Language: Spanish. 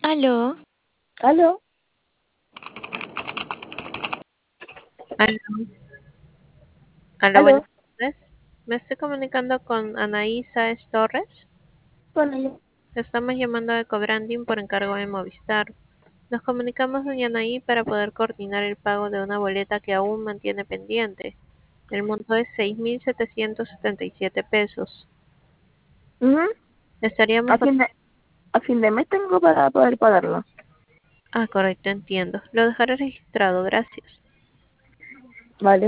Aló, ¿Aló? aló, aló, buenas ¿Aló? tardes. Me estoy comunicando con Anaí Sáez Torres. Con ella. Estamos llamando de Cobranding por encargo de Movistar. Nos comunicamos, doña Anaí, para poder coordinar el pago de una boleta que aún mantiene pendiente. El monto es 6.777 pesos. Ujú. Estaríamos... A fin de, a fin de mes tengo para poder pagarlo. Ah, correcto, entiendo. Lo dejaré registrado, gracias. Vale.